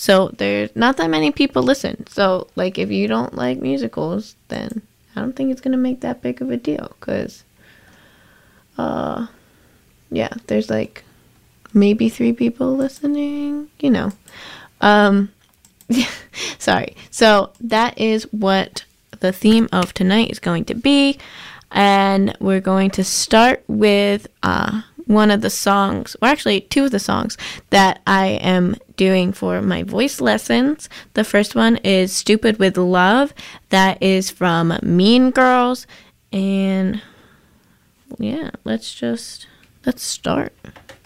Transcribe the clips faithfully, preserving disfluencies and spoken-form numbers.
So there's not that many people listen. So, like, if you don't like musicals, then I don't think it's going to make that big of a deal. Because, uh, yeah, there's, like, maybe three people listening, you know. Um, sorry. So that is what the theme of tonight is going to be. And we're going to start with uh, one of the songs, or actually two of the songs that I am doing for my voice lessons. The first one is Stupid with Love. That is from Mean Girls. And yeah, let's just, let's start.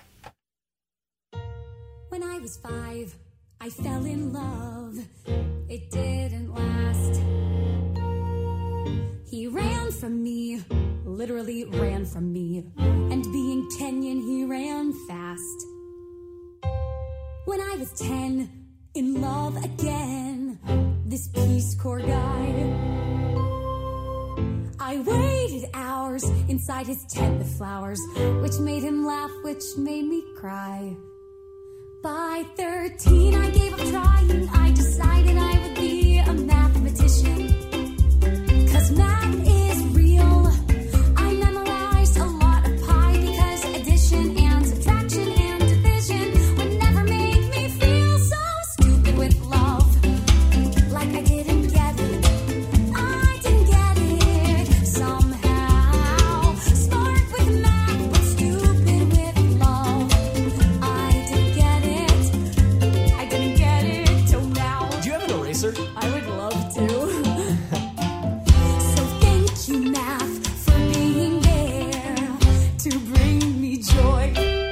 When I was five, I fell in love. It didn't last. He ran from me, literally ran from me. And being Kenyan, he ran fast. When I was ten, in love again, this Peace Corps guy. I waited hours inside his tent with flowers, which made him laugh, which made me cry. By thirteen, I gave up trying. I decided I would be a mathematician. Cause math is real. I memorized a lot of pi because addition and subtraction and division would never make me feel so stupid with love. Like I didn't get it. I didn't get it somehow. Smart with math, but stupid with love. I didn't get it. I didn't get it till now. Do you have an eraser? I would love to. So thank you, math, for being there to bring me joy.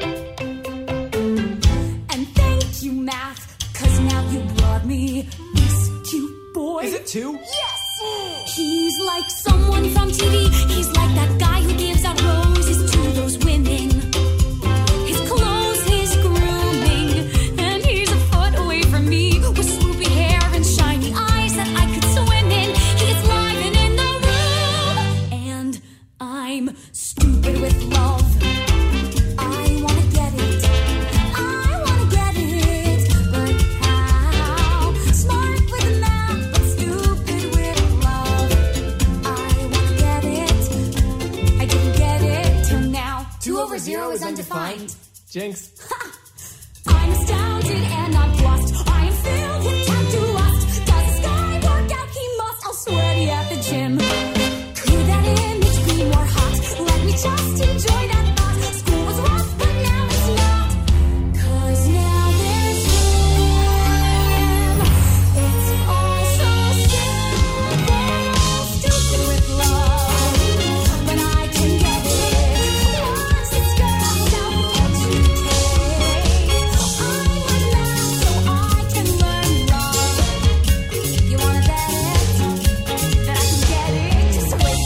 And thank you, math, cause now you brought me this cute boy. Is it two? Yes! He's like someone from T V. He's like that guy who gives out roses to those women. His clothes, his grooming, and he's a foot away from me with swoopy hair and shiny eyes that I could swim in. He's livin' in the room, and I'm stupid with love. I wanna get it, I wanna get it, but how? Smart with math, but stupid with love. I wanna get it, I didn't get it till now. Two over zero is undefined. Jinx. I'm astounded and I'm lost. I am filled with tattoo lust. Does this guy work out? He must. I'll sweaty at the gym. Could that image be more hot? Let me just enjoy that thought. School was rough, but now it's not. Cause now there's him. It's all so simple. Stupid with love. But I can get it. Once it's spelled out, what you take. I was math so I can learn love. You wanna bet it? That I can get it? Just wait.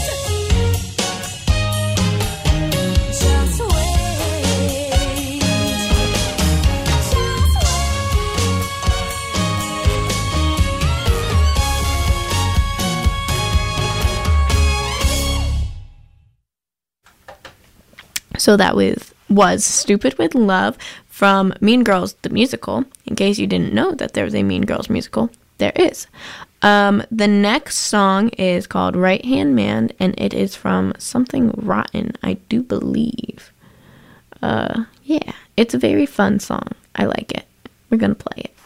Just wait. Just wait. So that was, was Stupid with Love from Mean Girls, the musical. In case you didn't know that there was a Mean Girls musical, there is. Um, the next song is called Right Hand Man, and it is from Something Rotten, I do believe. Uh, yeah, it's a very fun song. I like it. We're gonna play it.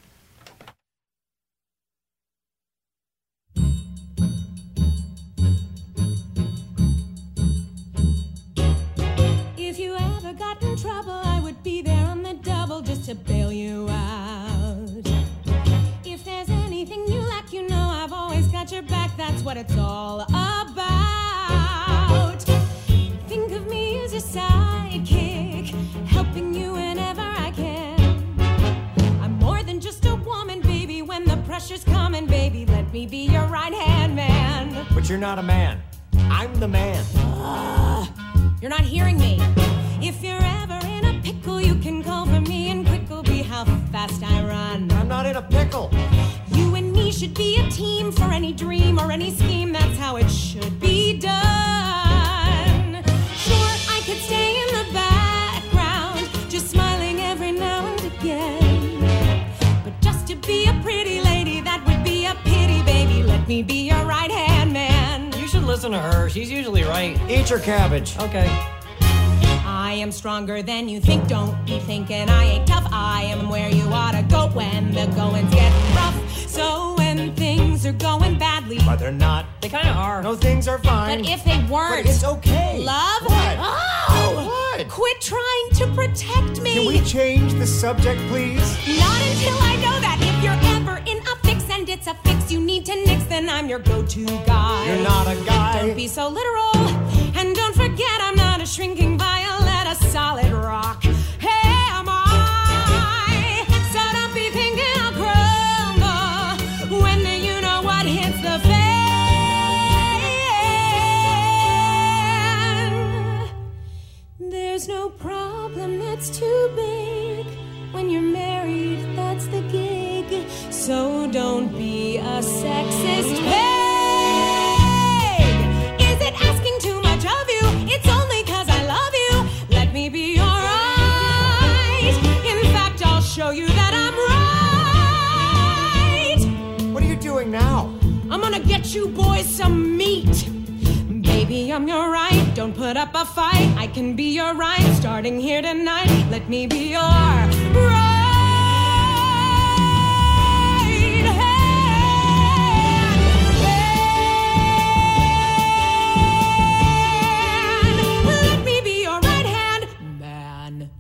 If you ever got in trouble, I would be there on the double just to bail you out. If there's anything you lack, you know I've always got your back. That's what it's all about. Think of me as your sidekick, helping you whenever I can. I'm more than just a woman, baby. When the pressure's coming, baby, let me be your right-hand man. But you're not a man. I'm the man. Uh, you're not hearing me. If you're ever in a pickle, you can call for me, and quick will be how fast I run. I'm not in a pickle. You and me should be a team for any dream or any scheme. That's how it should be done. Sure, I could stay in the background, just smiling every now and again. But just listen to her. She's usually right. Eat your cabbage. Okay. I am stronger than you think. Don't be thinking I ain't tough. I am where you ought to go when the going's getting rough. So when things are going badly, But they're not. They kind of are. No, things are fine. but if they weren't, But it's okay. love, What? oh, What? quit trying to protect me. Can we change the subject, please? Not until I know that if you're ever in a fix and it's a fix you need to nix, then I'm your go-to guy. You're not a guy. Don't be so literal, and don't forget I'm not a shrinking violet, a solid rock. Hey, am I? So don't be thinking I'll crumble when the you know what hits the fan. There's no problem that's too big. When you're married, that's the gig. So don't be a sexist pig. Is it asking too much of you? It's only 'cause I love you. Let me be alright. In fact, I'll show you that I'm right. What are you doing now? I'm gonna get you boys some meat. Baby, I'm your right. Don't put up a fight. I can be your right. Starting here tonight, let me be your right. Let me be your right hand man.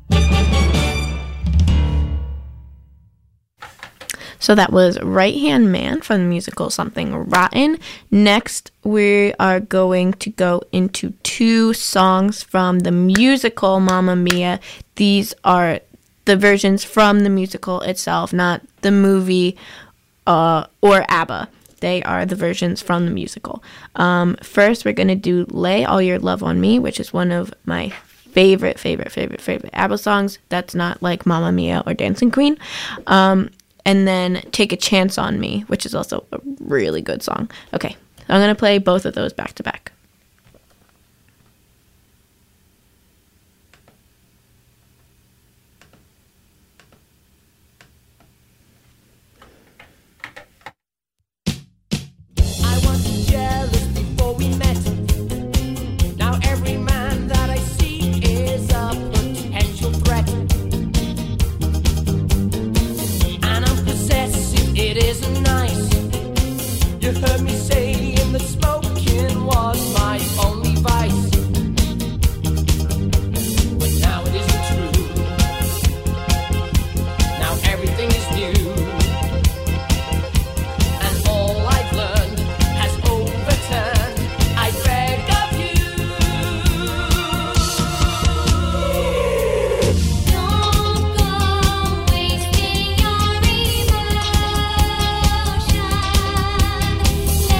So that was Right Hand Man from the musical Something Rotten. Next, we are going to go into two songs from the musical Mamma Mia. These are the versions from the musical itself, not the movie uh, or ABBA. They are the versions from the musical. Um, first, we're going to do Lay All Your Love on Me, which is one of my favorite, favorite, favorite, favorite ABBA songs. That's not like Mamma Mia or Dancing Queen. Um, and then Take a Chance on Me, which is also a really good song. Okay, so I'm going to play both of those back to back. I was jealous before we met. Now every man that I see is a potential threat. And I'm possessive, it isn't nice. You heard me saying that smoking was my only vice. But now it isn't true. Now everything is new. And all I've learned has overturned. I beg of you. Don't go wasting your emotion.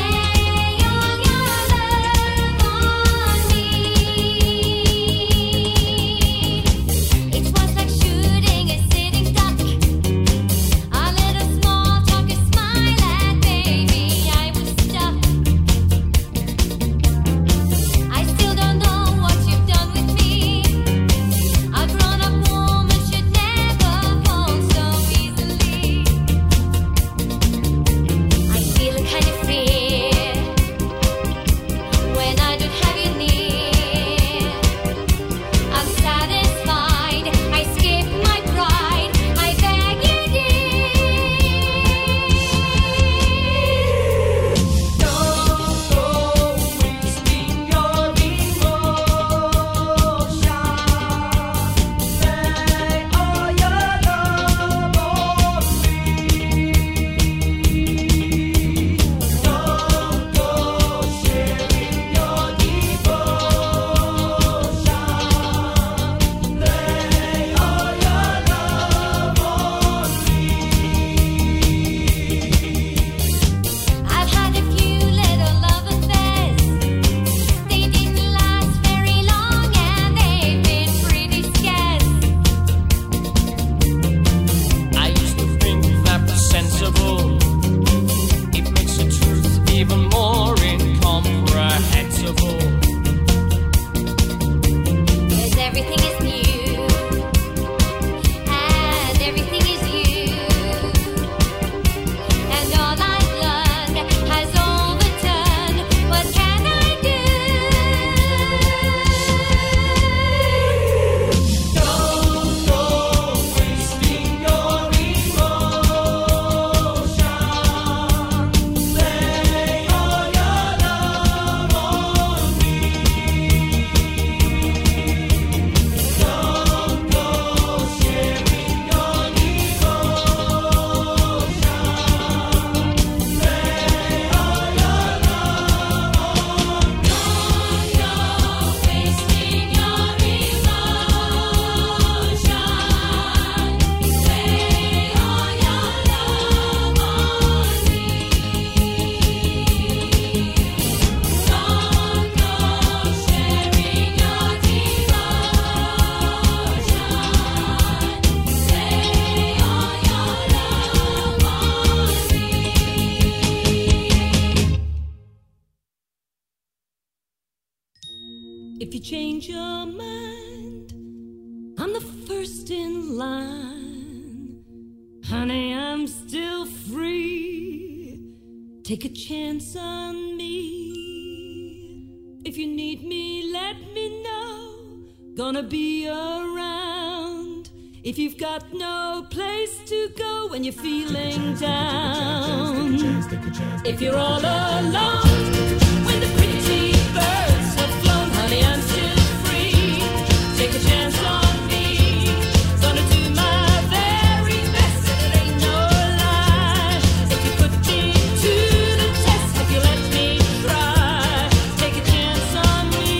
If you change your mind, I'm the first in line. Honey, I'm still free. Take a chance on me. If you need me, let me know. Gonna be around. If you've got no place to go when you're feeling down. If you're all alone, when the pretty birds have flown, honey, I'm still free. Take a chance on me. Gonna do my very best, and it ain't no lie. If you put me to the test, if you let me try, take a chance on me.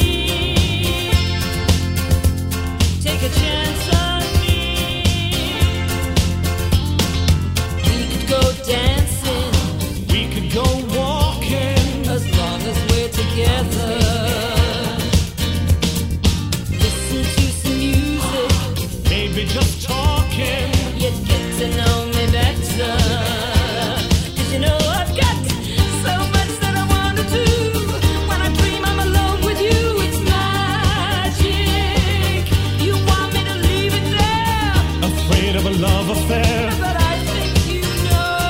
Take a chance on me. We could go dancing, We could go walking. as long as we're together. Listen to some music, Maybe just talking. you'd get to know me better. 'Cause you know I've got so much that I wanna do. When I dream I'm alone with you, it's magic. You want me to leave it there, Afraid of a love affair. but I think you know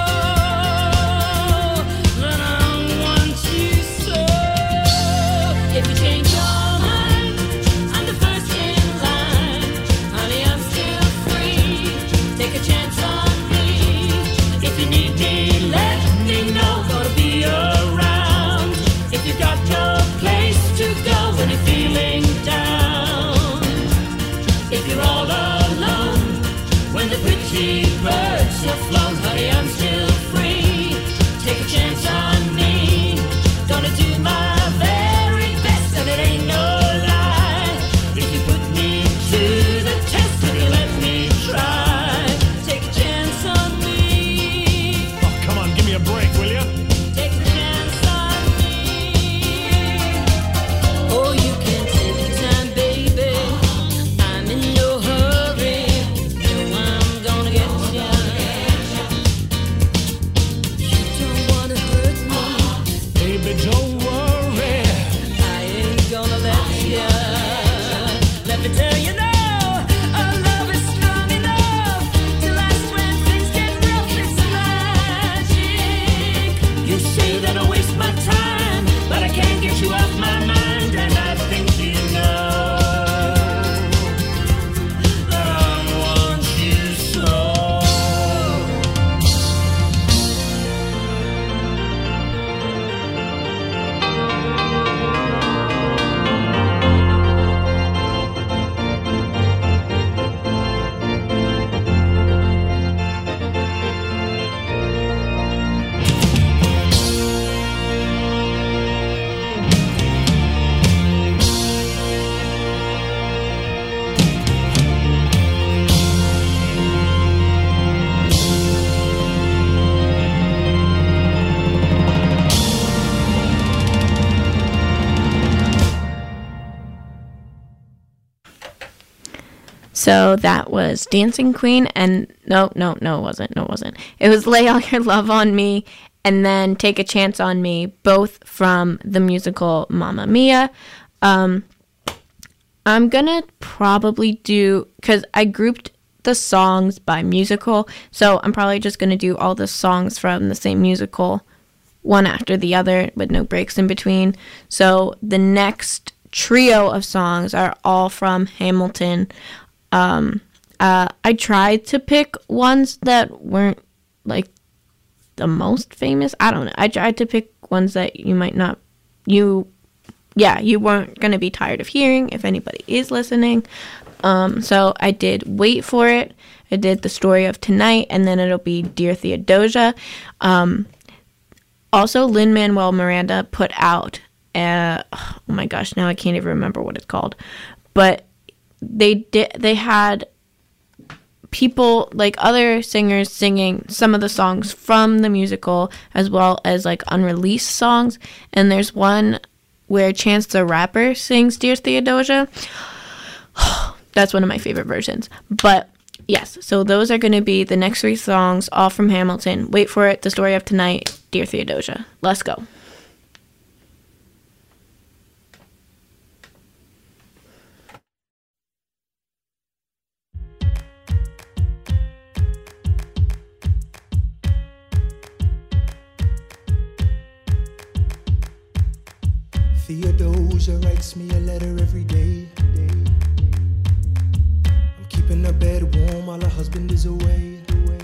that I want you so. If you change your mind, I'm the first in line. Honey, I'm still free. Take a chance on me. If you need me, let me know. Gonna be around. If you got no place to go when you're feeling down. If you're all alone, when the pretty birds have flown, honey, I'm still free. Take a chance on me. Gonna do my very best, and it ain't no lie. If you put me to the test, and you let me try, take a chance on me. Oh, come on, give me a break, will you? Take a chance on me. Oh, you can take your time, baby. I'm in no hurry. No, I'm gonna get ya. You don't wanna hurt me. Baby, don't worry. I ain't gonna let ya. Let me tell you now, our love is strong enough to last when things get rough. It's magic. You say that I waste my time, but I can't get you off my mind, and I think you know that I want you so. So that was Dancing Queen, and no, no, no, it wasn't. No, it wasn't. It was Lay All Your Love on Me, and then Take a Chance on Me, both from the musical Mamma Mia. Um, I'm gonna probably do, because I grouped the songs by musical, so I'm probably just gonna do all the songs from the same musical, one after the other, with no breaks in between. So the next trio of songs are all from Hamilton. Um, uh, I tried to pick ones that weren't like the most famous. I don't know. I tried to pick ones that you might not, you, yeah, you weren't going to be tired of hearing if anybody is listening. Um, so I did Wait for It. I did The Story of Tonight, and then it'll be Dear Theodosia. Um, also, Lin-Manuel Miranda put out, uh, oh my gosh, now I can't even remember what it's called, but they did, they had people, like other singers, singing some of the songs from the musical, as well as like unreleased songs. And there's one where Chance the Rapper sings Dear Theodosia. That's one of my favorite versions. But yes, so those are going to be the next three songs, all from Hamilton. Wait for It, The Story of Tonight, Dear Theodosia. Let's go. Theodosia writes me a letter every day. I'm keeping her bed warm while her husband is away.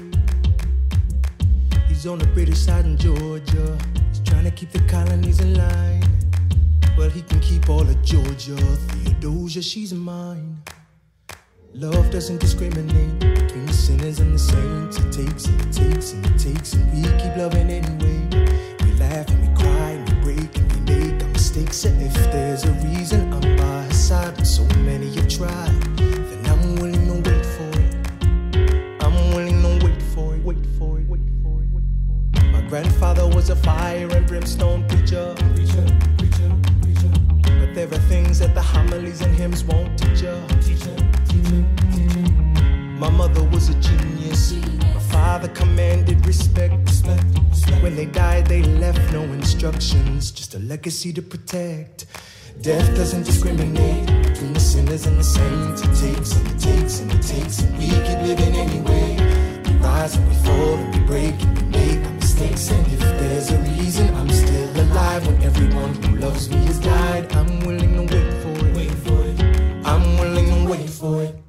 He's on the British side in Georgia. He's trying to keep the colonies in line. Well, he can keep all of Georgia. Theodosia, she's mine. Love doesn't discriminate between the sinners and the saints. It takes and it takes and it takes, and we keep loving anyway. We laugh and we cry and we break and we make our mistakes. And if there's a reason I'm by her side when so many have tried, then I'm willing to wait for it. I'm willing to wait for it, wait for it, wait for it, wait for it. My grandfather was a fire and brimstone preacher, preacher, preacher, preacher. But there are things that the homilies and hymns won't teach ya. Teacher, teacher, teacher. My mother was a genius. My father commanded respect, respect, respect. When they died, they left no instructions, just a legacy to protect. Death doesn't discriminate between the sinners and the saints. It takes and it takes and it takes, and we keep living anyway. We rise and we fall and we break and we make our mistakes. And if there's a reason I'm still alive when everyone who loves me has died, I'm willing to wait for it. Wait for it. I'm willing to wait for it.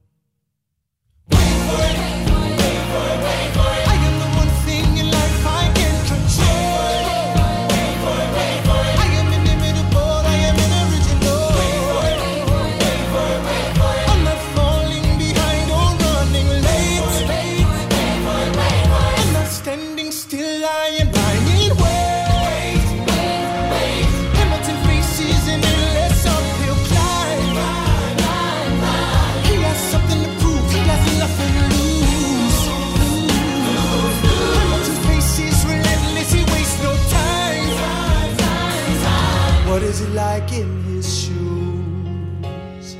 Wait for it. Wait for it. Wait for it. I am the one thing in life I can control. Wait for it. Wait for it. I am inimitable. I am original. Wait for it. Wait for it. Wait for it. I'm not falling behind or running late. Wait for it. Wait for it. Wait for it. I'm not standing still. I am lying. Wait. Wait. Wait. Hamilton faces an endless uphill climb. He has something to prove. He has nothing to lose. Hamilton faces relentless. He wastes no time. What is it like in his shoes?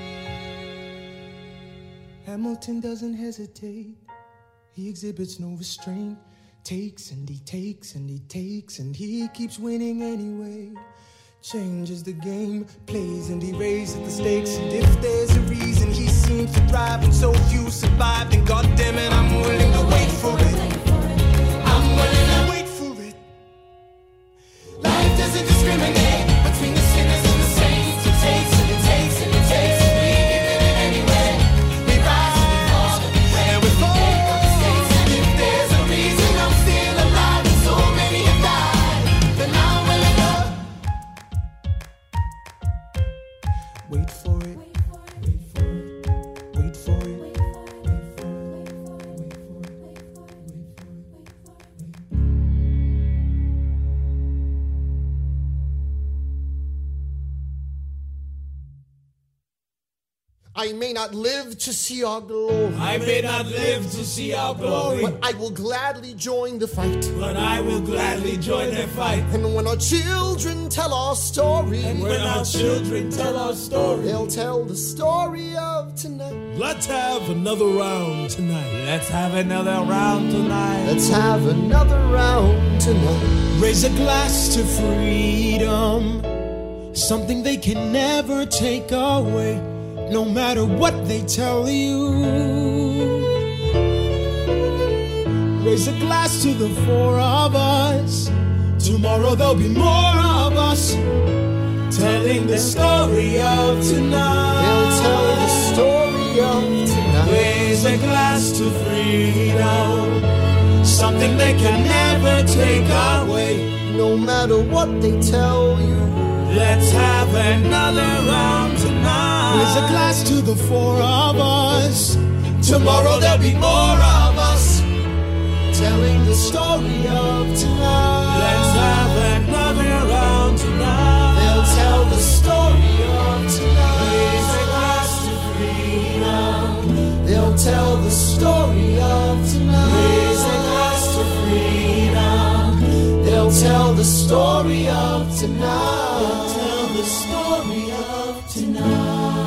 Hamilton doesn't hesitate. He exhibits no restraint. Takes and he takes and he takes, and he keeps winning anyway. Changes the game, plays and he raises the stakes. And if there's a reason he seems to thrive and so few survive, then goddamn it, I'm willing to wait for it. I'm willing to wait for it. Life doesn't discriminate between the sinners and the saints. It takes and it takes and it takes, and we keep living anyway. We rise and we fall and we pray and we make our mistakes. And if there's a reason I'm still alive and so many have died, then I'm willing to wait for it. Wait for it. Wait for it. Wait for it. Wait for it. Wait for it. I may not live to see our glory. I may not live to see our glory. But I will gladly join the fight. But I will gladly join the fight. And when our children tell our story, And when our children tell our story, they'll tell the story of tonight. let's have another round tonight. Let's have another round tonight. Let's have another round tonight. Raise a glass to freedom, something they can never take away, no matter what they tell you. Raise a glass to the four of us. Tomorrow there'll be more of us, telling the story of tonight. They'll tell the story of tonight. Raise a glass to freedom, something they can never take away, no matter what they tell you. let's have another round tonight. Raise a glass to the four of us. Tomorrow there'll be more of us, telling the story of tonight. let's have another round tonight. They'll tell the story of tonight. Raise a glass to freedom. They'll tell the story of tonight. Raise a glass to freedom. They'll tell the story of tonight. Tell the story of tonight.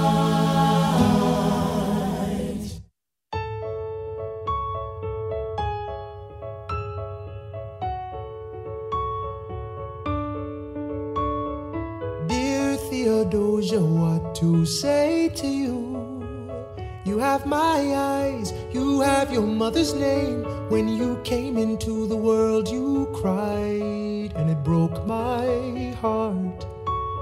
Dear Theodosia, what to say to you? You have my eyes, you have your mother's name. When you came into the world, you cried, and it broke my heart.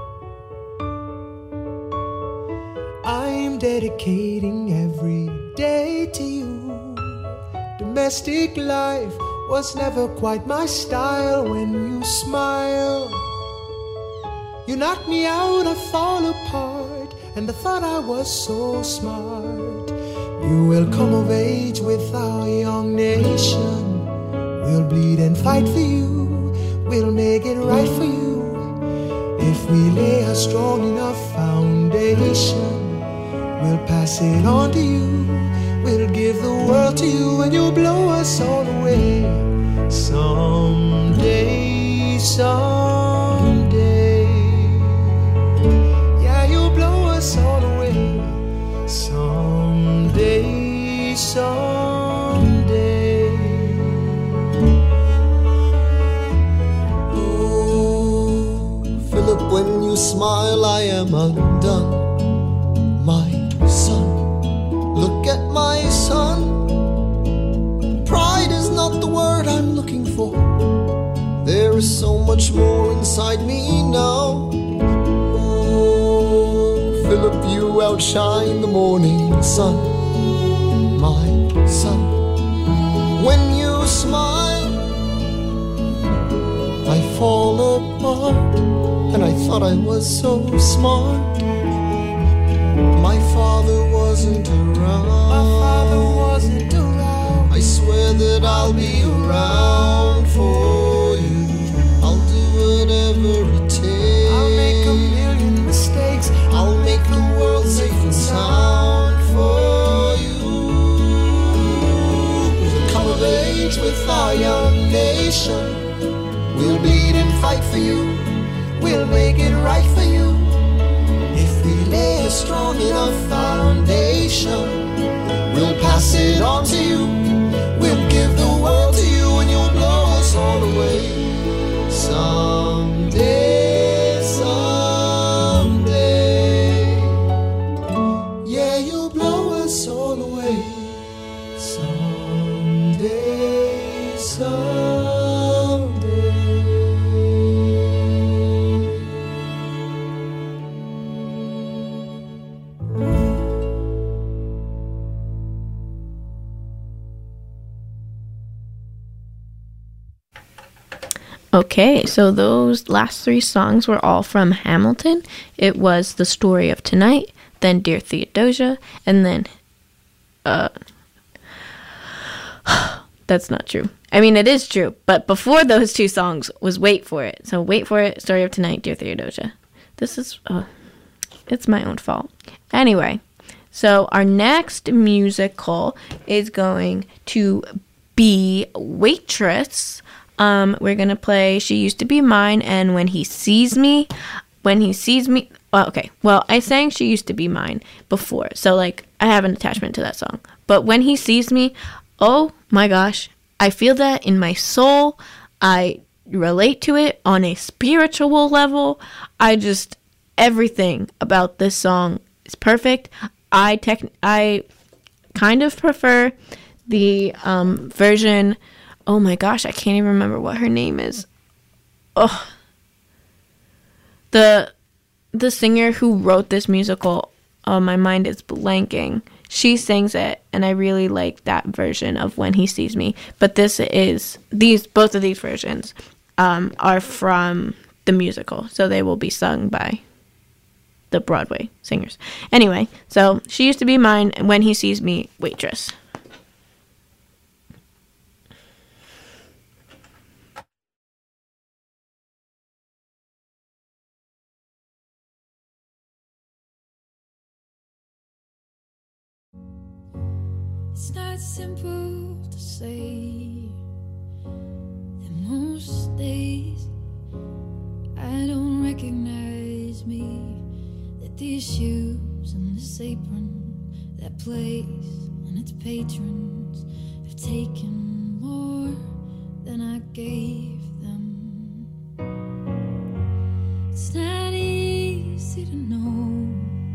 dedicating every day to you. Domestic life was never quite my style. When you smile, you knock me out, I fall apart, and I thought I was so smart. You will come of age with our young nation. We'll bleed and fight for you. We'll make it right for you. If we lay a strong enough foundation, we'll pass it on to you. We'll give the world to you, and you'll blow us all away. Someday, someday, yeah, you'll blow us all away. Someday, someday. Oh, Philip, when you smile, I am undone. My son, look at my son. Pride is not the word I'm looking for. There is so much more inside me now. Oh, Philip, you outshine the morning sun. My son, when you smile, I fall apart, and I thought I was so smart. My father wasn't around. My father wasn't around. I swear that I'll be around for you. I'll do whatever it takes. I'll make a million mistakes. I'll make the world safe and sound for you. We'll come of age with our young nation. We'll bleed and fight for you. We'll make it right for you. If we lay a strong enough foundation, we'll pass it on to you. We'll give the world to you, and you'll blow us all away. Someday, someday, yeah, you'll blow us all away. Someday, someday. Okay, so those last three songs were all from Hamilton. It was The Story of Tonight, then Dear Theodosia, and then, uh, that's not true. I mean, it is true, but before those two songs was Wait For It. So Wait For It, Story of Tonight, Dear Theodosia. This is, uh, it's my own fault. Anyway, so our next musical is going to be Waitress. Um, we're gonna play She Used to Be Mine and When He Sees Me. When He Sees Me. Well, okay. Well, I sang She Used to Be Mine before, so like I have an attachment to that song. But When He Sees Me, oh my gosh, I feel that in my soul. I relate to it on a spiritual level. I just everything about this song is perfect. I tech I kind of prefer the um, version. Oh my gosh, I can't even remember what her name is. Oh, the the singer who wrote this musical. Oh, my mind is blanking. She sings it, and I really like that version of When He Sees Me. But this is these both of these versions um, are from the musical, so they will be sung by the Broadway singers. Anyway, so She Used to Be Mine, and When He Sees Me, Waitress. It's not simple to say that most days I don't recognize me, that these shoes and this apron, that place and its patrons have taken more than I gave them. It's not easy to know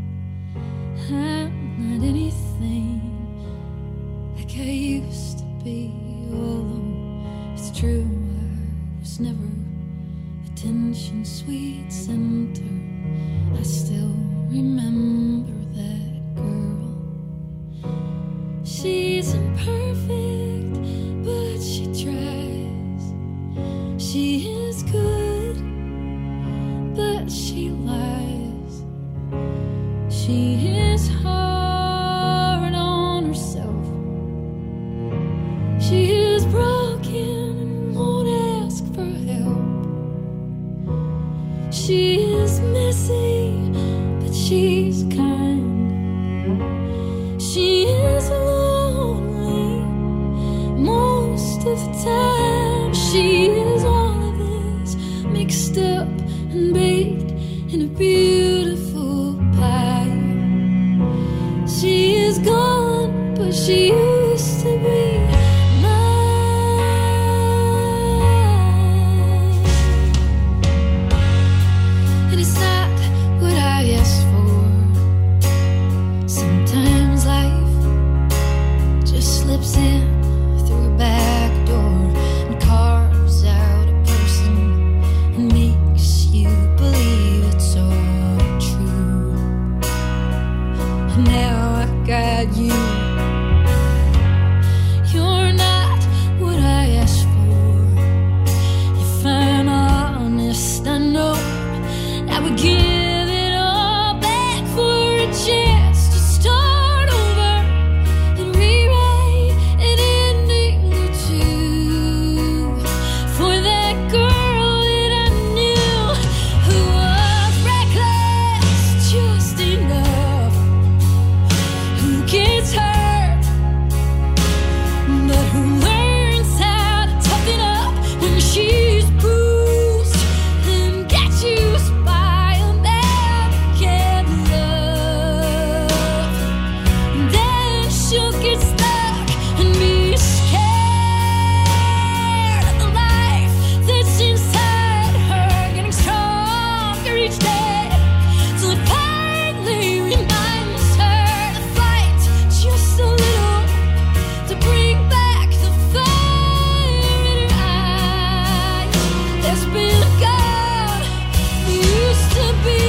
I'm not anything like I used to be, although it's true I was never attention sweet center. I still remember that girl. she is all of this, mixed up and baked in a beautiful pie. She is gone, but she used to be mine. And it's not what I asked for. Sometimes life just slips in through a back door and carves out a person and makes you believe it's all true. And now I got you. You're not what I asked for. You're fine, honest, I know. I would give it all back for a chance to start over and rewrite an ending or two for that girl that I knew who was reckless just enough, who gets hurt but who learns how to toughen up when she's bruised and gets used by a man who can't love. And then she'll get stuck and be scared of the life that's inside her, getting stronger each day, till it finally reminds her to fight just a little, to bring back the fire in her eyes. There's been a God who used to be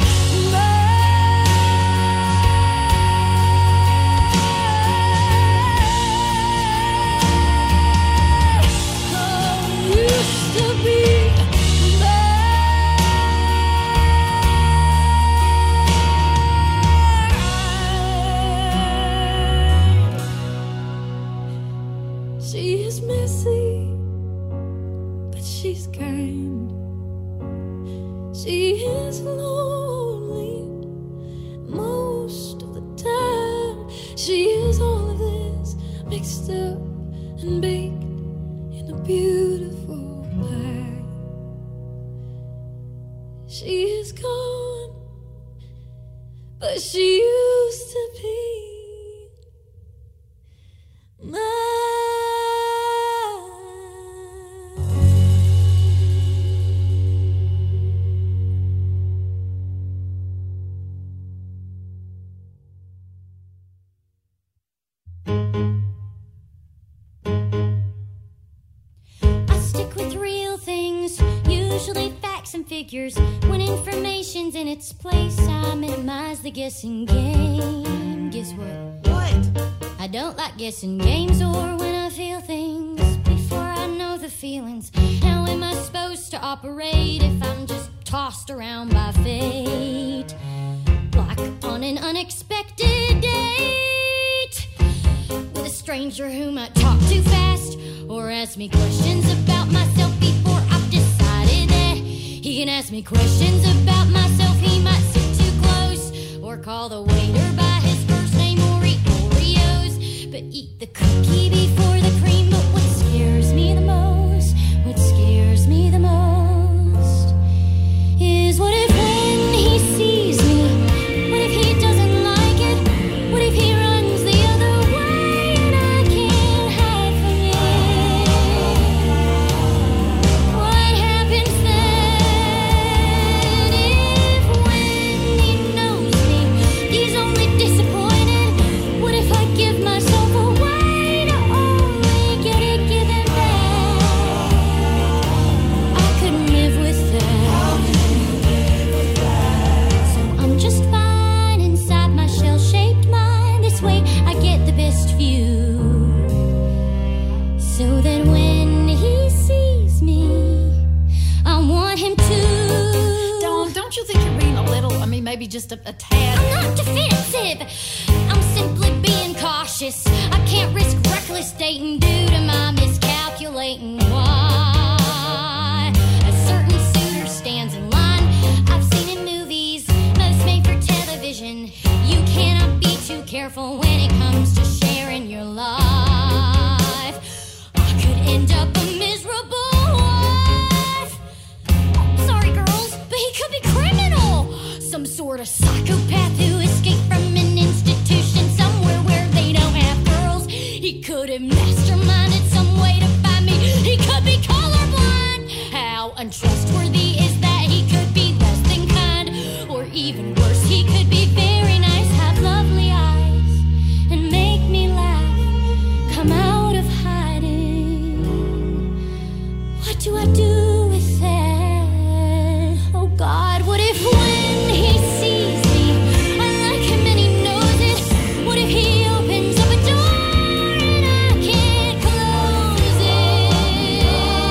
mine. Oh, used to be mine. She is messy, but she's kind. She is lonely most of the time. She is all of this, mixed up and baked in a beautiful pie. She is gone, but she used to be I stick with real things, usually facts and figures. When information's in its place, I minimize the guessing game. Guess what? What? I don't like guessing games or when I feel things before I know the feelings. How am I supposed to operate if I'm just tossed around by fate? Like on an unexpected date with a stranger who might talk too fast or ask me questions about myself before I've decided that he can ask me questions about myself. He might sit too close or call the waiter by his first name or eat Oreos, but eat the cookie before the cream. But what scares me the most, what scares me the most is what if when he sees me, what if he doesn't like it, what if he runs the other way and I can't hide from it? What happens then if when he knows me, he's only disappointed? What if I give myself away to only get it given back? I couldn't live with that. So I'm just fine inside my shell-shaped mind. This way I get the best view, so that when he sees me, I want him to. Dawn, don't you think you're being a little, I mean, maybe just a, a tad? I'm not defensive. I'm simply being cautious. I can't risk reckless dating due to my miscalculating. Why a certain suitor stands in line, I've seen in movies, most made for television. You cannot be too careful when it comes to sharing your life. I could end up a miserable what do I do with it? Oh God, what if when he sees me, I like him and he knows it? What if he opens up a door and I can't close it?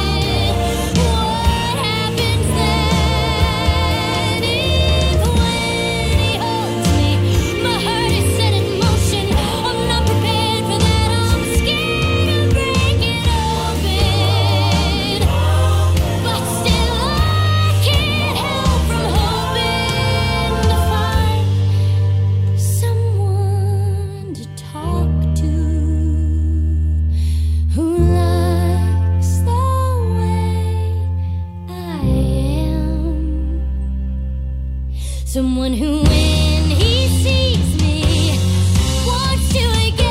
What happens then? If when he holds me, my heart is set in motion. I'm not prepared for that. I'm scared of breaking open. But still I can't help from hoping to find someone to talk to who likes the way I am. Someone who, when he sees me, wants to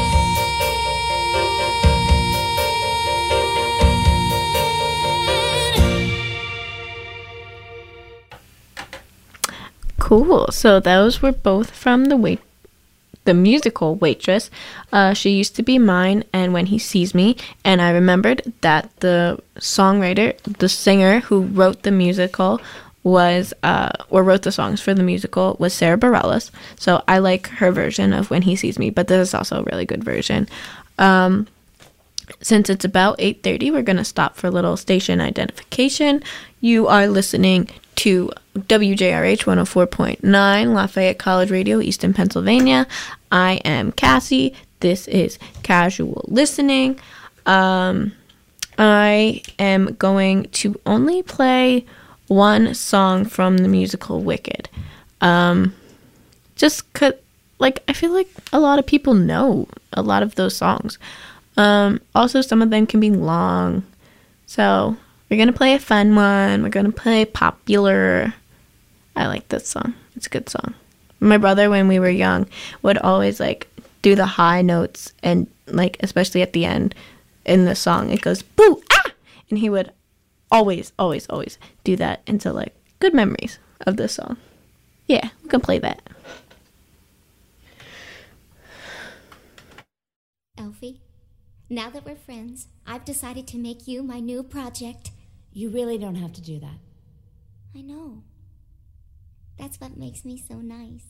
again. Cool. So those were both from the wait, the musical Waitress. Uh, she used to be mine, and When He Sees Me. And I remembered that the songwriter, the singer who wrote the musical, was uh, or wrote the songs for the musical was Sarah Bareilles. So I like her version of When He Sees Me, but this is also a really good version. Um, Since it's about eight thirty, we're going to stop for a little station identification. You are listening to W J R H one oh four point nine, Lafayette College Radio, Easton, Pennsylvania. I am Cassie. This is Casual Listening. Um, I am going to only play one song from the musical Wicked. Um, just 'cause, like, I feel like a lot of people know a lot of those songs. Um, also, some of them can be long. So, we're going to play a fun one. We're going to play Popular. I like this song. It's a good song. My brother, when we were young, would always, like, do the high notes. And, like, especially at the end in the song, it goes, boo, ah! And he would always, always, always do that. And so, like, good memories of this song. Yeah, we can play that. Elfie, now that we're friends, I've decided to make you my new project. You really don't have to do that. I know. That's what makes me so nice.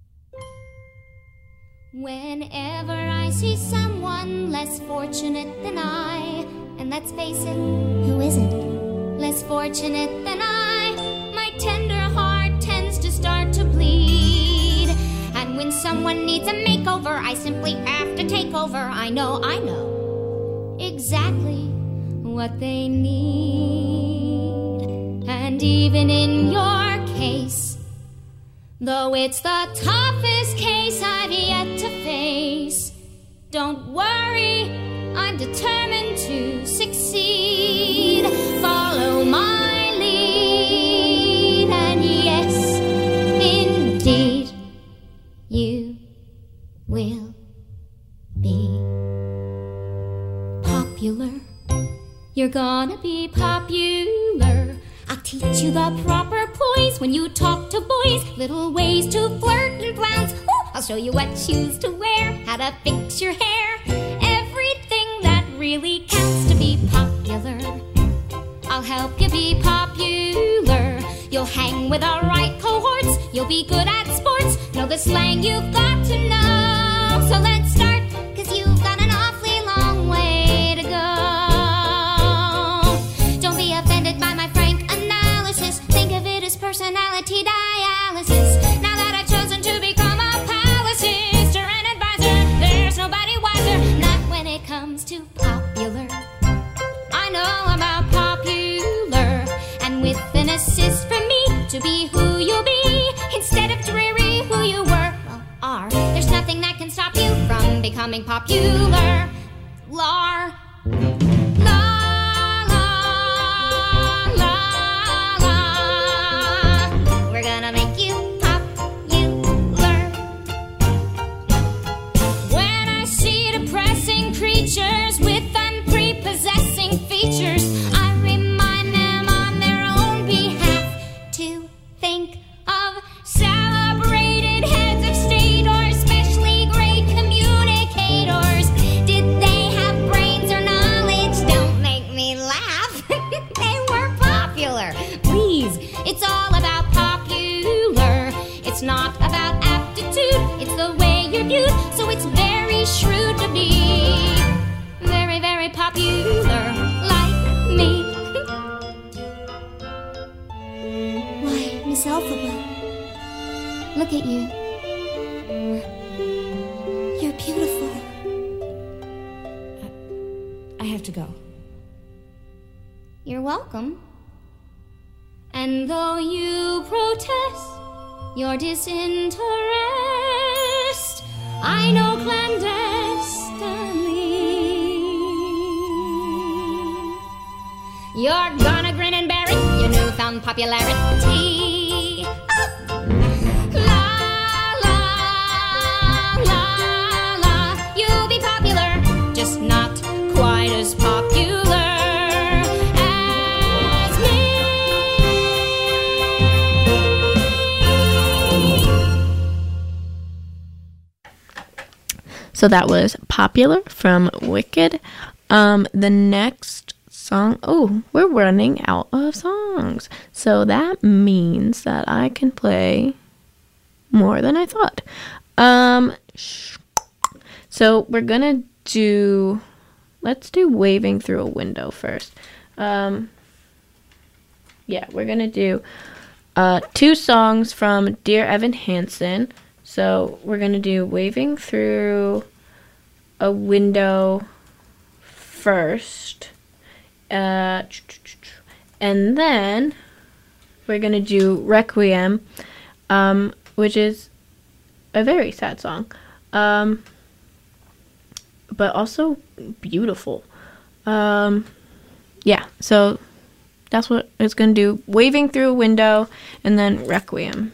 Whenever I see someone less fortunate than I, and let's face it, who isn't less fortunate than I, my tender heart tends to start to bleed. And when someone needs a makeover, I simply have to take over. I know, I know exactly what they need. And even in your case, though it's the toughest case I've yet to face, don't worry, I'm determined to succeed. Follow my lead, and yes, indeed, you will be popular. You're gonna be popular. I'll teach you the proper poise when you talk to boys, little ways to flirt and glance. Ooh, I'll show you what shoes to wear, how to fix your hair, everything that really counts to be popular. I'll help you be popular. You'll hang with the right cohorts, you'll be good at sports, know the slang you've got to know. So let's start, 'cause you've got an awfully long way to go. Don't be offended by my frank analysis, think of it as personality dialysis. Now that I've chosen to become a palace sister and advisor, there's nobody wiser, not when it comes to popular. I know about popular, and with an assist from me to be who you'll be, instead of dreary who you were, well, are. There's nothing that can stop you from becoming popular. Lar. La, la, la, la. We're gonna make you popular. When I see depressing creatures with unprepossessing features, I remind them on their own behalf to think of celebrated heads of state or especially great communicators. Did they have brains or popular like me. Why, Miss Elphaba, look at you. You're beautiful. I have to go. You're welcome. And though you protest your disinterest, I know clandestinely you're gonna grin and bear it, your newfound popularity. Oh. La, la, la, la. You'll be popular, just not quite as popular as me. So that was Popular from Wicked. Um, the next song, oh, we're running out of songs. So that means that I can play more than I thought. Um, so we're gonna do, let's do Waving Through a Window first. Um, yeah, we're gonna do uh, two songs from Dear Evan Hansen. So we're gonna do Waving Through a Window first, uh, and then we're gonna do Requiem, um, which is a very sad song, um, but also beautiful. Um, yeah, so that's what it's gonna do. Waving Through a Window, and then Requiem.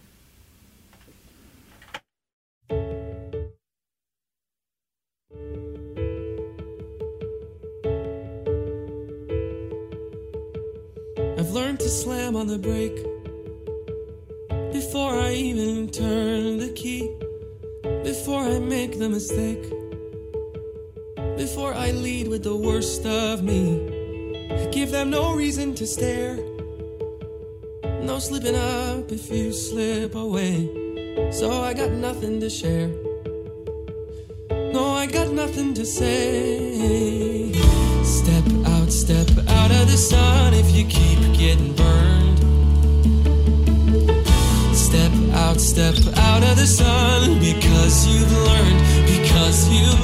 I've learned to slam on the brake before I even turn the key, before I make the mistake, before I lead with the worst of me. Give them no reason to stare, no slipping up if you slip away. So I got nothing to share, no, I got nothing to say. Step out, step out of the sun if you keep getting burned. Step out, step out of the sun because you've learned, because you've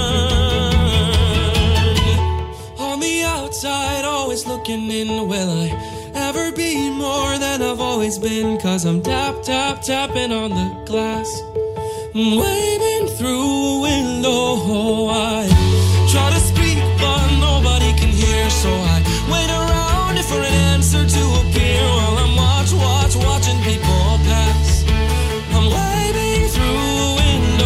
learned. On the outside, always looking in, will I ever be more than I've always been? Cause I'm tap, tap, tapping on the glass, waving through a window. I try to speak but nobody can hear, so I wait around for an answer to appear while I'm watch, watch, watching people pass. I'm waving through a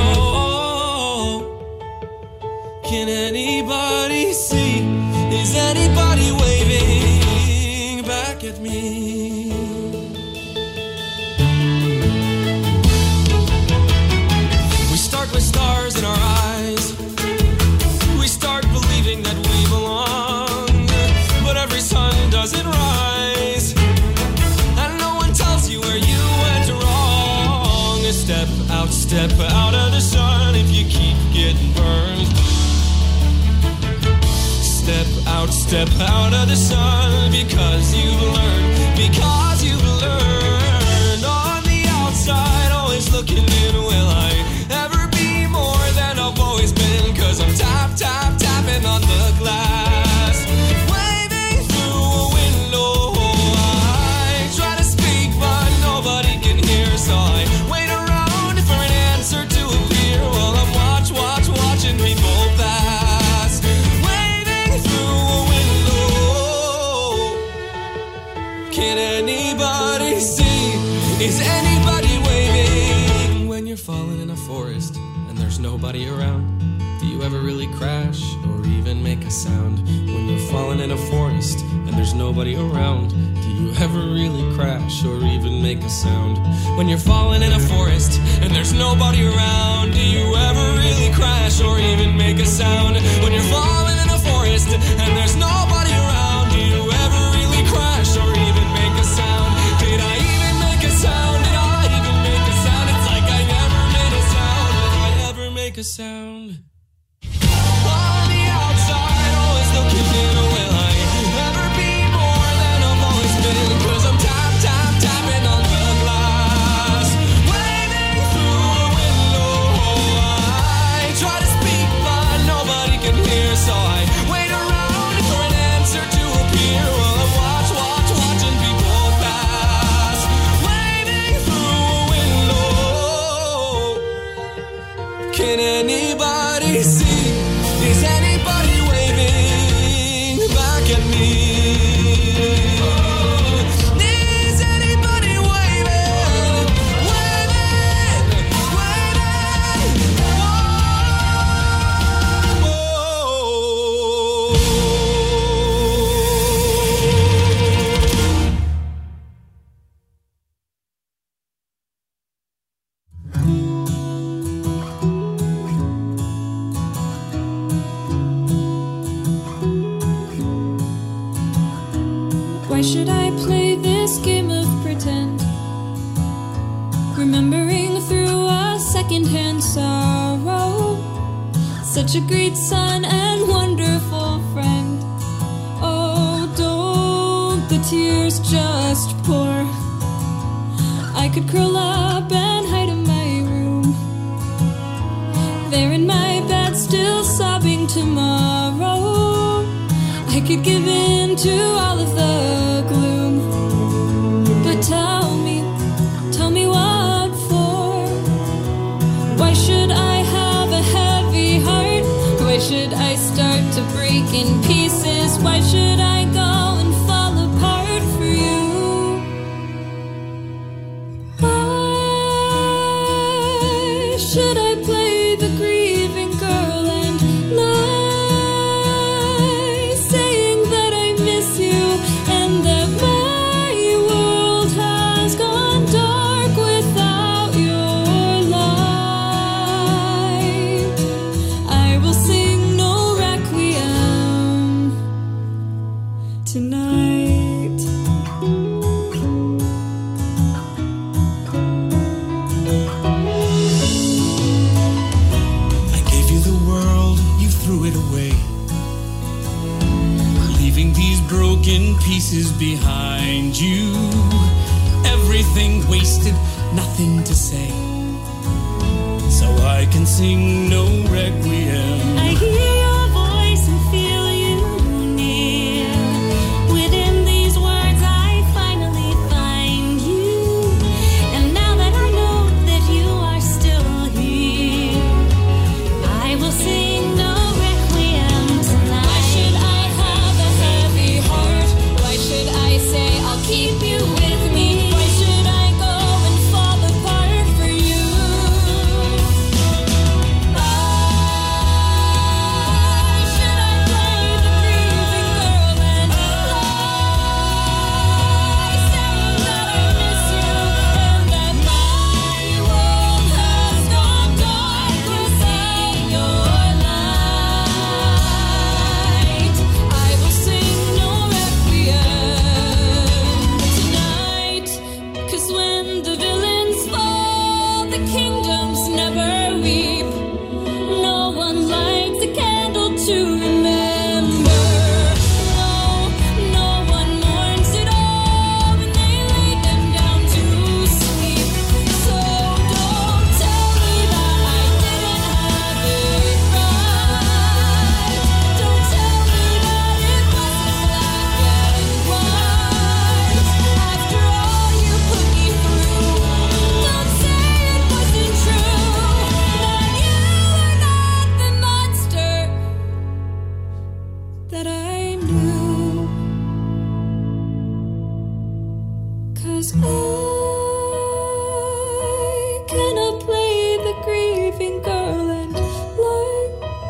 window. Can anybody see? Is anybody waving back at me? We start with stars in our eyes. We start believing that we belong, but every sun doesn't rise, and no one tells you where you went wrong. Step out, step out of the sun if you keep getting burned. Step out, step out of the sun because you've learned, because you've learned. On the outside, always looking in, will I ever be more than I've always been? Cause I'm tap, tap, tapping on the glass, waving through a window. I try to speak but nobody can hear, so I wait around for an answer to appear while I'm watch, watch, watching people pass, waving through a window. Can anybody see? Is anybody waving? When you're falling in a forest and there's nobody around, do you ever really crash or even make a sound? When you're falling in a forest and there's nobody around, do you ever really crash or even make a sound? When you're falling in a forest and there's nobody around, do you ever really crash or even make a sound? When you're falling in a forest and there's nobody around, do you ever really crash or even make a sound? Did I even make a sound? Did I even make a sound? It's like I never made a sound. Did I ever make a sound? On the outside, always me. Is anybody waving? Waving, waving. Why should I play this game of pretend? Remembering through a secondhand sorrow, such a great son and wonderful friend. Oh, don't the tears just pour? I could curl up and hide in my room, there in my bed, still sobbing tomorrow. I could give in to all of the gloom. But tell me, tell me what for? Why should I have a heavy heart? Why should I start to break in pieces? Why should I go and fall apart for you? Why should I play the grieving girl and lie, saying that I miss you and that my world has gone dark without your light? I will sing no requiem tonight. I gave you the world, you threw it away, leaving these broken pieces behind you. Everything wasted, nothing to say, so I can sing no requiem. I hear your voice and feel you near. Within these words I finally find you. And now that I know that you are still here, I will sing no requiem tonight. Why should I have a heavy heart? Why should I say I'll keep you with me? Why should I go and fall apart for you? Why should I play the grieving girl and lie, saying that I miss you and that my world has gone dark without your light? I will sing no requiem tonight, 'cause when the villains fall, the kingdoms never weep. No one lights a candle to remember. No, no one mourns at all when they lay them down to sleep. So don't tell me that I didn't have it right. Don't tell me that it wasn't black and white. After all you put me through, don't say it wasn't true, that you were not the monster that I knew. 'Cause I cannot play the grieving girl and lie,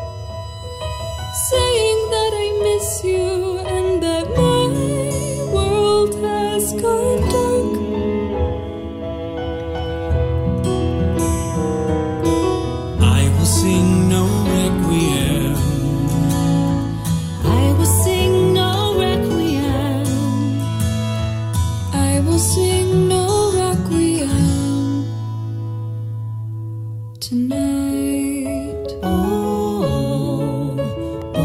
saying that I miss you and that my world has gone dark. I will sing no requiem. I will sing no requiem. I will sing no requiem tonight. Oh, oh,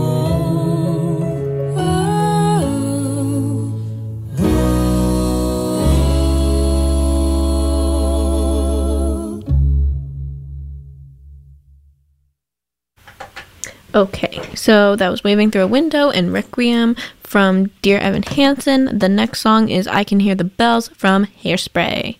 Okay, so that was Waving Through a Window and Requiem from Dear Evan Hansen. The next song is I Can Hear the Bells from Hairspray.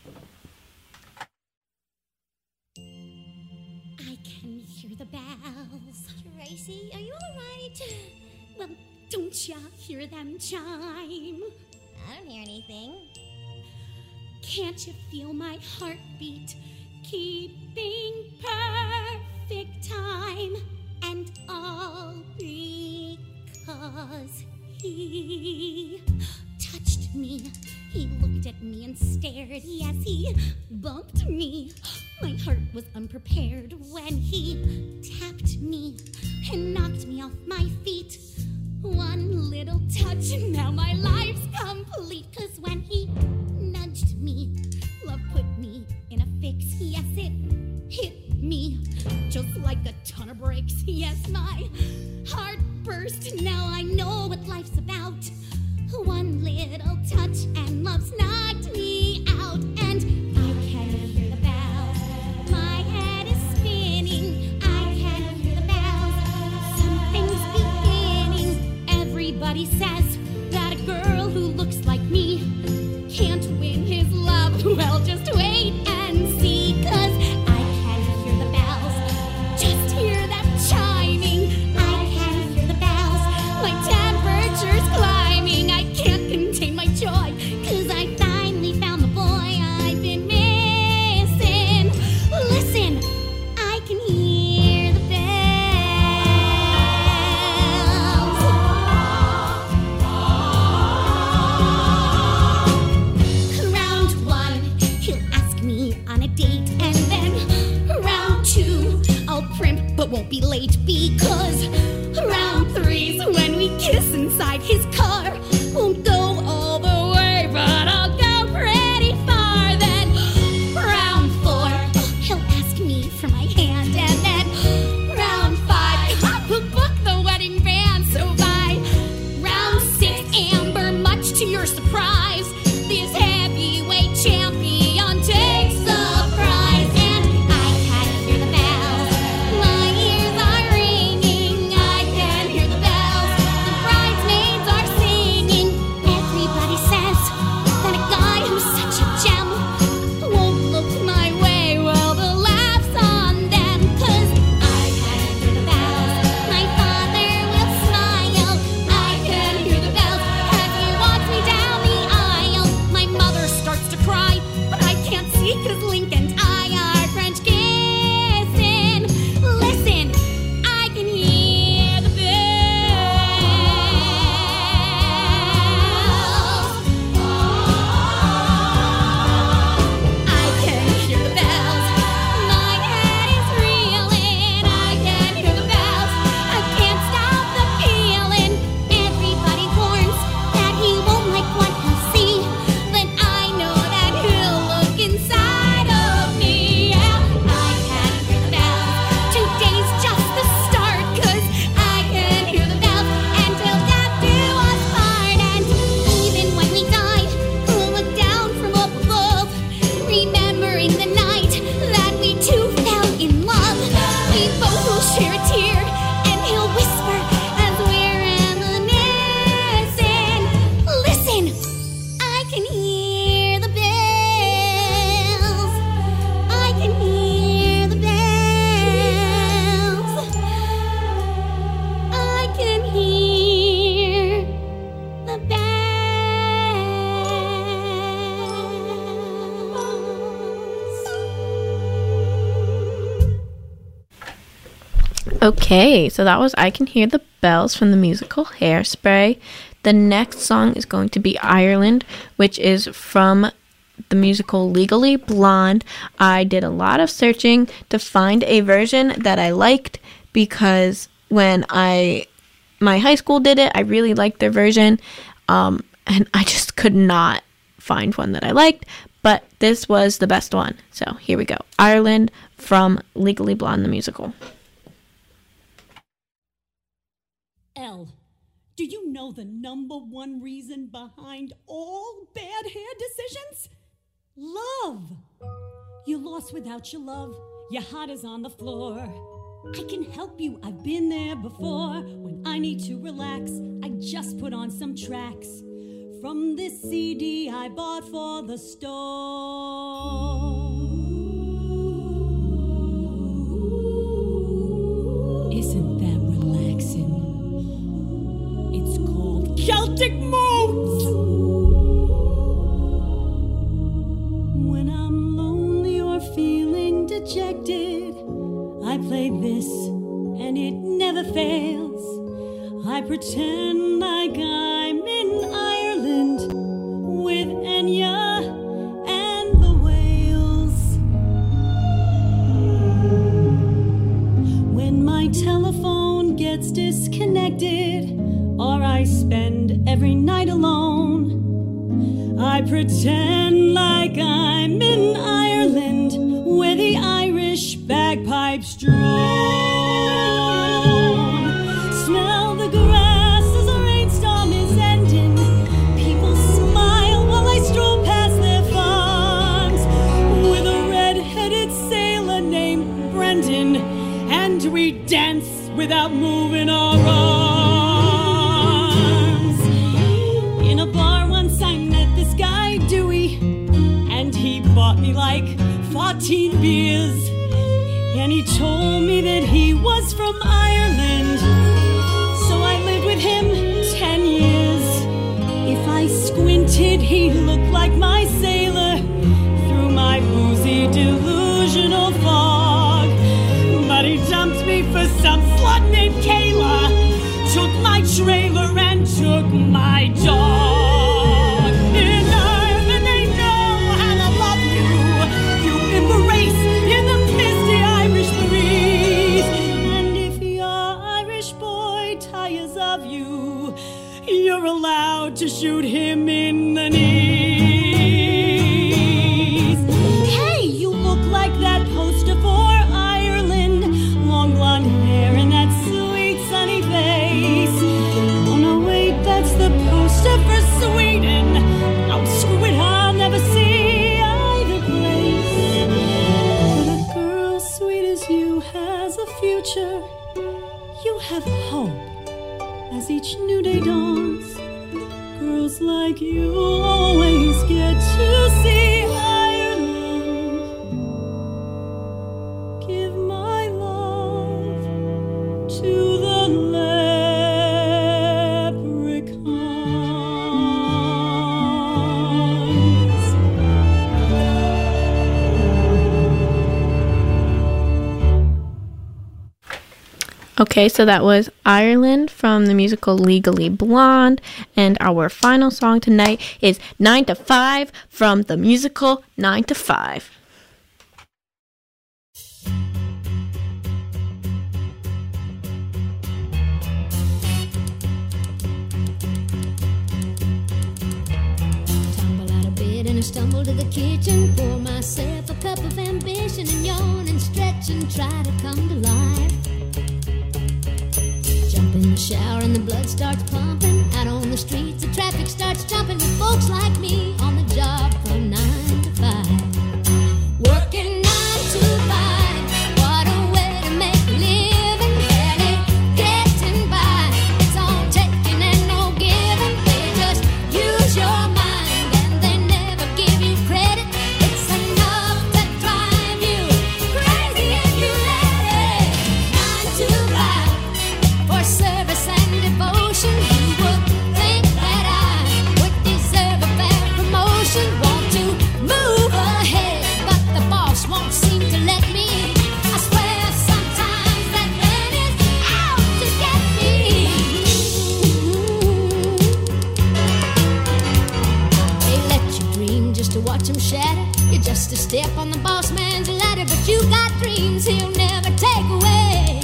I can hear the bells. Tracy, are you all right? Well, don't ya? hear them chime? I don't hear anything. Can't you feel my heartbeat keeping perfect time? And all because he touched me. He looked at me and stared. Yes, he bumped me. My heart was unprepared when he tapped me and knocked me off my feet. One little touch and now my life's complete. 'Cause when he nudged me, love put me in a fix. Yes, it hit me just like a ton of bricks. Yes, my heart burst. Now I know what life's about. One little touch and love's knocked me out. And I can hear the bells. My head is spinning. I can hear the bells. Something's beginning. Everybody says that a girl who looks like me can't win his love. Well, just wait and see. 'Cause I can hear the bells. Just hear them chiming. I can hear the bells. My temperature's climbing. I can't contain my joy, 'cause I finally found the boy I've been missing. Listen, I can hear the bells. Round one, he'll ask me on a date, and then round two, I'll primp but won't be late, because round three's when we kiss inside his car. Won't go all the way, but I'll go pretty far. Then round four, he'll ask me for my hand, and then round five, we'll book the wedding band. So by round six, Amber, much to your surprise, this heavyweight champion takes the prize. And I can hear the bells. My ears are ringing. I can hear the bells. The bridesmaids are singing. Everybody says that a guy who's such a gem won't look my way. Well, the laugh's on them, 'cause I can hear the bells. My father will smile. I can hear the bells as he walks me down the aisle. My mother starts to cry, but I can't see 'cause Link and I are French kissing. Listen, I can hear the bells. I can hear the bells. My head is reeling. I can hear the bells. I can't stop the feeling. Everybody warns that he won't like what he'll see. Then I know that he'll look inside of me. Yeah, I can hear the bells. Today's just the start, 'cause I can hear the bells until death do us part. And even when we die, we'll look down from up above, remembering the night that we two fell in love. We both will share a tear, and he'll whisper as we're reminiscing. Listen, I can hear the bells. I can hear the bells. I can hear the bells. Okay, so that was I Can Hear the Bells from the musical Hairspray. The next song is going to be Ireland, which is from the musical Legally Blonde. I did a lot of searching to find a version that I liked, because when I my high school did it, I really liked their version, um, and I just could not find one that I liked, but this was the best one. So here we go. Ireland from Legally Blonde, the musical. Elle, do you know the number one reason behind all bad hair decisions? Love. You lost without your love. Your heart is on the floor. I can help you. I've been there before. When I need to relax, I just put on some tracks from this C D I bought for the store. Isn't that relaxing? It's called pretend like I'm in Ireland with Enya and the whales. When my telephone gets disconnected or I spend every night alone, I pretend like I'm in Ireland where the Irish bagpipes drone. Smell the grass as a rainstorm is ending. People smile while I stroll past their farms with a red-headed sailor named Brendan, and we dance without moving our arms. In a bar once I met this guy Dewey, and he bought me like fourteen beers, and he told me that he was from Ireland, so I lived with him ten years. If I squinted, he looked like my sailor through my boozy delusional fog, but he dumped me for some slut named Kayla, took my trailer and took my dog. In Ireland they know how to love you. You embrace in the misty Irish breeze, and if your Irish boy tires of you, you're allowed to shoot him in the knees. Hey, you look like that poster for Ireland, long blonde hair and that sweet sunny face. Oh no, wait, that's the poster for Sweden. Oh, screw it, I'll never see either place. But a girl sweet as you has a future. You have hope as each new day dawns. Girls like you always get to see Ireland. Give my love to the leprechauns. Okay, so that was Ireland from the musical Legally Blonde, and our final song tonight is nine to five from the musical nine to five. Tumble out of bed and I stumble to the kitchen, pour myself a cup of ambition and yawn and stretch and try to come to life. Jump in the shower and the blood starts pumping. Out on the streets the traffic starts jumping with folks like me on the job from nine to five. Working nine to five, what a way to make a living. Barely getting by, it's all taking and no giving. They just use your mind and they never give you credit. It's enough to drive you crazy if you let it. Nine to five, for service and devotion. You would think that I would deserve a fair promotion. Want to move ahead, but the boss won't seem to let me. I swear sometimes that man is out to get me. They let you dream just to watch him shatter. You're just a step on the boss man's ladder, but you got dreams he'll never take away.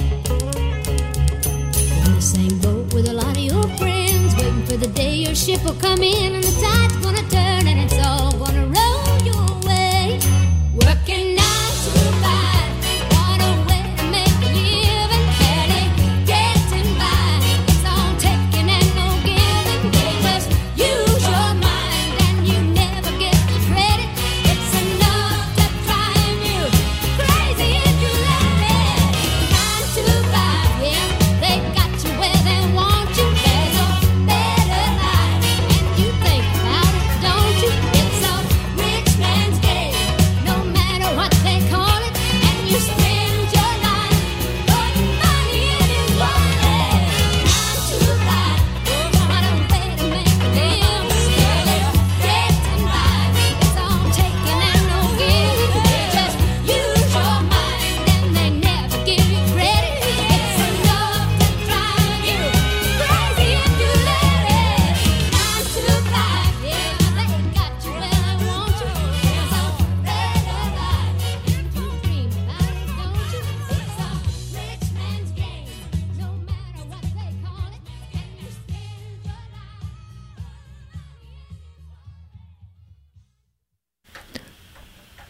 In the same boat with a lot of your friends, waiting for the day your ship will come in and the tide's gonna turn and it's all gonna roll your way. Working nine to five, what a way to make a living. Barely getting by, it's all taking and no giving. They just use your mind and you never get the credit. It's enough to drive you crazy if you let it. Nine to five, yeah, they've got you where they want you. There's a better life, and you think about it, don't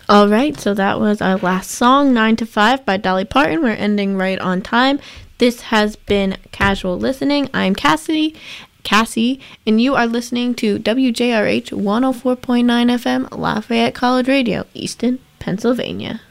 All right, so that was our last song, nine to five by Dolly Parton. We're ending right on time. This has been Casual Listening. I'm Cassidy, Cassie, and you are listening to W J R H one oh four point nine F M, Lafayette College Radio, Easton, Pennsylvania.